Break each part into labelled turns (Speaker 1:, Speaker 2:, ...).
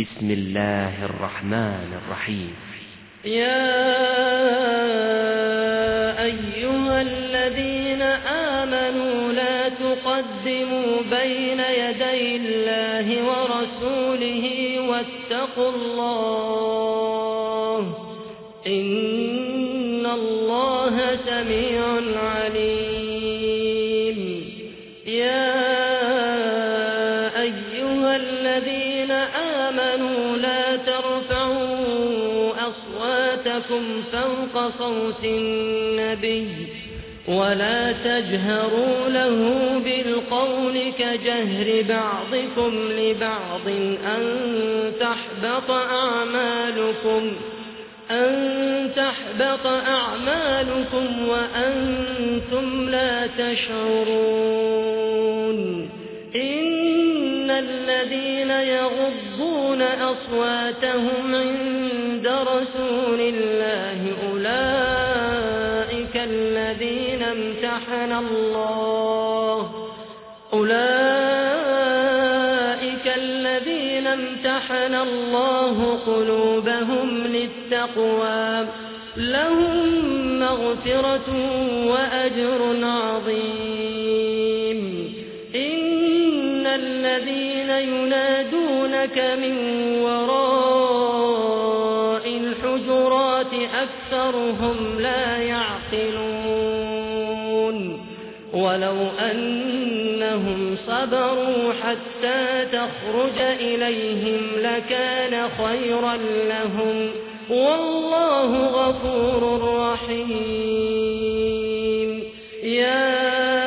Speaker 1: بسم الله الرحمن الرحيم.
Speaker 2: يا أيها الذين آمنوا لا تقدموا بين يدي الله ورسوله واتقوا الله إن الله سميع عليم. يا أيها الذين آمنوا لا ترفعوا أصواتكم فوق صوت النبي ولا تجهروا له بالقول كجهر بعضكم لبعض أن تحبط أعمالكم وأنتم لا تشعرون. إن الذين يغضون أصواتهم عند رسول الله أولئك الذين امتحن الله قلوبهم للتقوى لهم مغفرة وأجر عظيم. إن الذين ينادونك من وراء الحجرات أكثرهم لا يعقلون. ولو أنهم صبروا حتى تخرج إليهم لكان خيرا لهم والله غفور رحيم. يا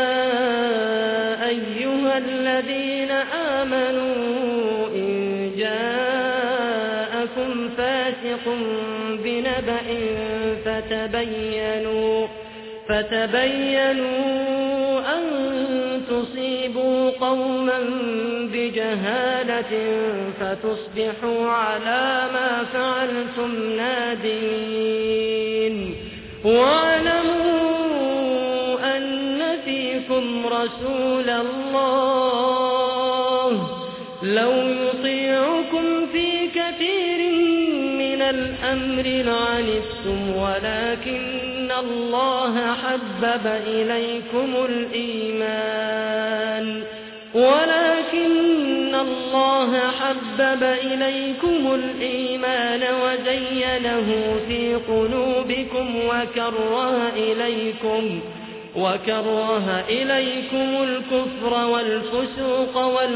Speaker 2: أيها الذين آمنوا إن جاءكم فاسق بنبأ فتبينوا أن تصيبوا قوما بجهالة فتصبحوا على ما فعلتم نادمين. واعلموا أن فيكم رسول الله لو يطيعكم في كثير من الأمر لعنتم ولكن الله حبب إليكم الإيمان وزينه في قلوبكم وكره إليكم الكفر والفسوق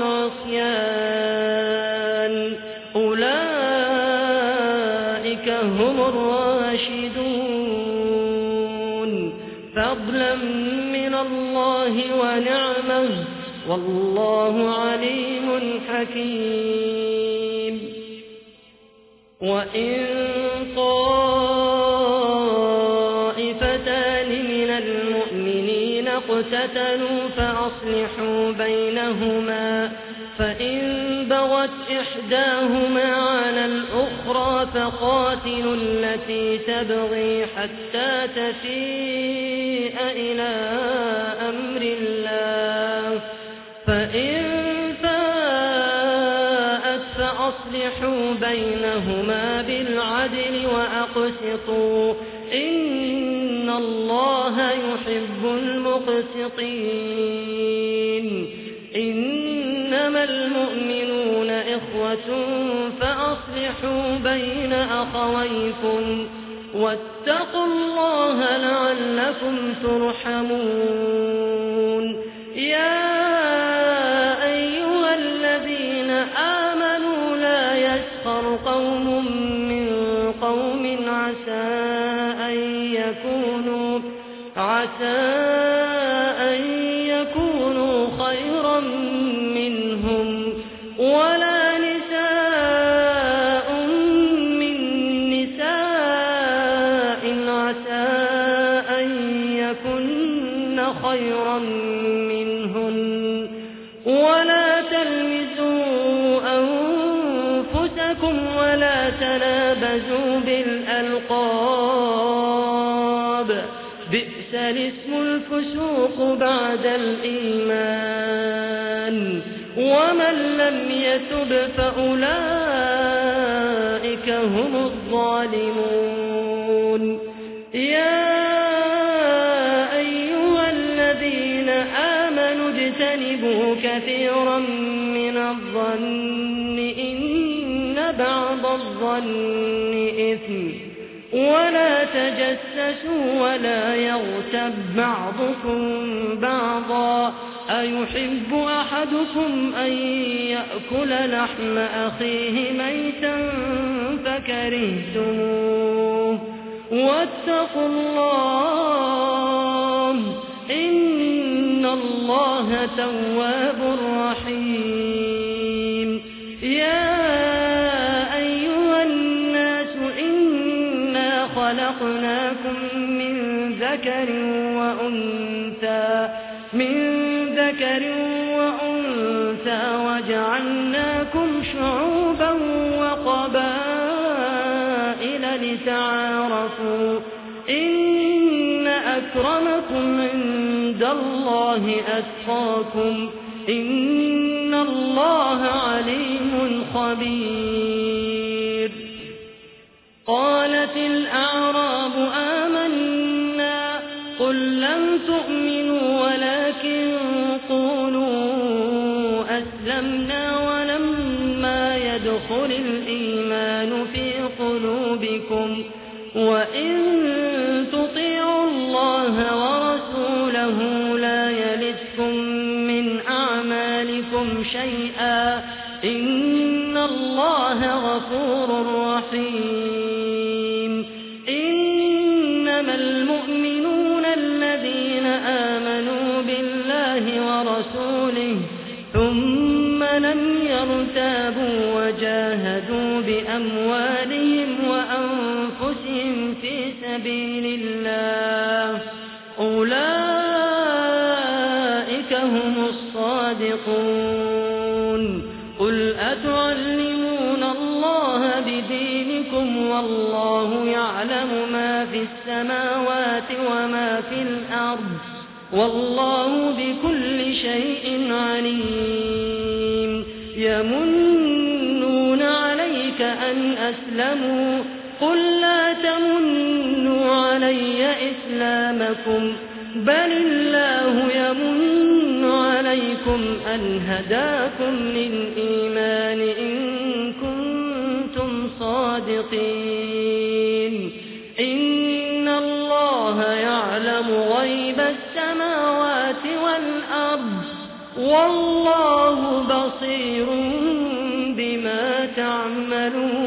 Speaker 2: والعصيان أولئك هم الراشدون فضلا من الله ونعمه والله عليم حكيم. وإن طائفتان من المؤمنين اقتتلوا فأصلحوا بينهما فإن بغت إحداهما على الأخرى فقاتلوا التي تبغي حتى تفيء إلى أمر الله فإن فاءت فأصلحوا بينهما بالعدل وأقسطوا إن الله يحب المقسطين. إنما المؤمنون إخوة فأصلحوا بين أخويكم واتقوا الله لعلكم ترحمون. يا أيها الذين آمنوا لا يسخر قوم من قوم عسى أن يكونوا خيرا منهم ولا نساء من نساء عسى أن يكن خيرا منهن ولا تلمزوا أنفسكم ولا تنابزوا بالألقاب بئس الاسم الفسوق بعد الإيمان ومن لم يتب فأولئك أولئك هم الظالمون. يا أيها الذين آمنوا اجتنبوا كثيرا من الظن إن بعض الظن إثم ولا تجسسوا ولا يغتب بعضكم بعضا أيحب أحدكم أن يأكل لحم أخيه ميتا فكرهتموه واتقوا الله إن الله تواب رحيم. يا أيها الناس إنا خلقناكم من ذكر وأنثى وجعلناكم شعوبا وقبائل لتعارفوا إن أكرمكم عند الله أتقاكم إن الله عليم خبير. قالت الأعراب آمنا قل لم تؤمنوا ولكن قولوا أسلمنا ولما يدخل الإيمان في قلوبكم وإن تطيعوا الله ورسوله لا يلدكم من أعمالكم شيئا إن الله غفور رحيم. إنما المؤمنون الذين آمنوا بالله ورسوله ثم لم يرتابوا وجاهدوا بأموالهم وأنفسهم في سبيل الله أولئك هم الصادقون. قل أتعلمون الله بدينكم والله يعلم ما في السماوات وما في الأرض والله بكل شيء عليم. يمنون عليك أن أسلموا قل لا تمنوا علي إسلامكم بل الله يمن عليكم أن هداكم للإيمان إن كنتم صادقين. إن الله يعلم غيب السماوات والأرض والله بصير بما تعملون.